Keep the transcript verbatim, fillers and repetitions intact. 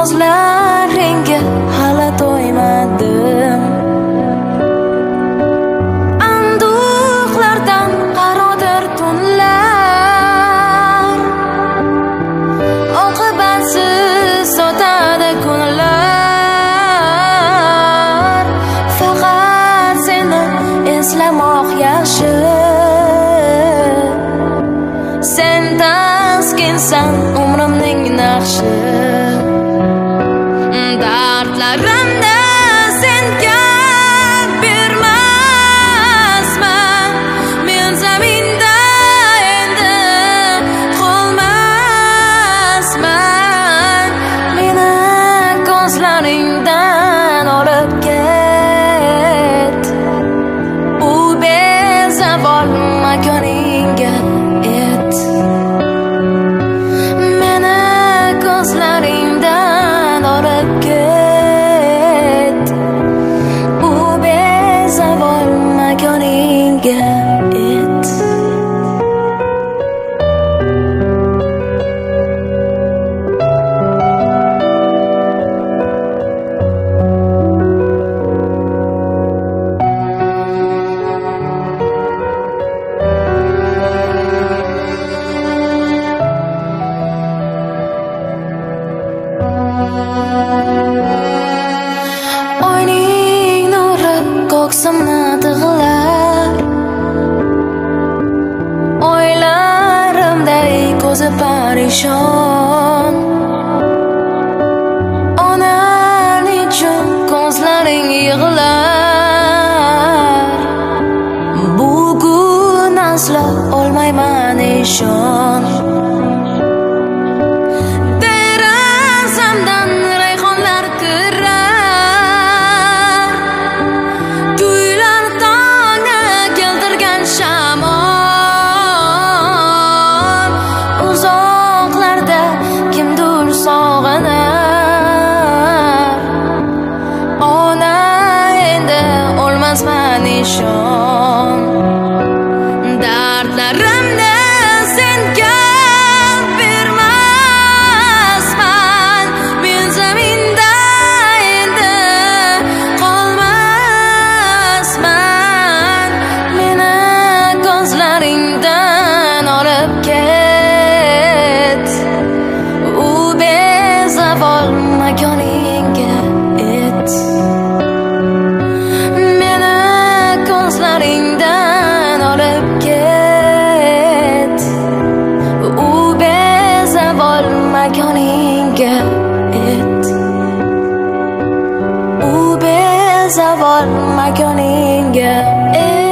ko'zlaringga hali to'ymadim. Anduhlardan qarodir tunlar, oqibatsiz o'tadi kunlar. Faqat seni eslamoq yaxshi, sen taskinsan umrimning naqshi. Dardlarimda senga bermasman, men zaminda endi qolmasman. Meni ko'zlaringdan olib ket, u bezavol makoningga et. Meni ko'zlaringdan olib ket, u bezavol makoningga et. Oyning nuri ko'ksimni tig'lar, o'ylarimday ko'zi parishon. Onang uchun ko'zlaring yig'lar, bugun aslo olmayman ishon. Derazamdan rayhonlar kirar, guylar tongga keltirgan shamol. Uzoqlarda kimdir sog'inar, ona endi o'lmasman ishon. Dardlarimda senga bermasman, men zaminda endi qolmasman. Meni ko'zlaringdan olib ket, u bezavol makoningga et. Meni ko'zlaringdan olib ket, u bezavol makoningga et. U bezavol makoningga et.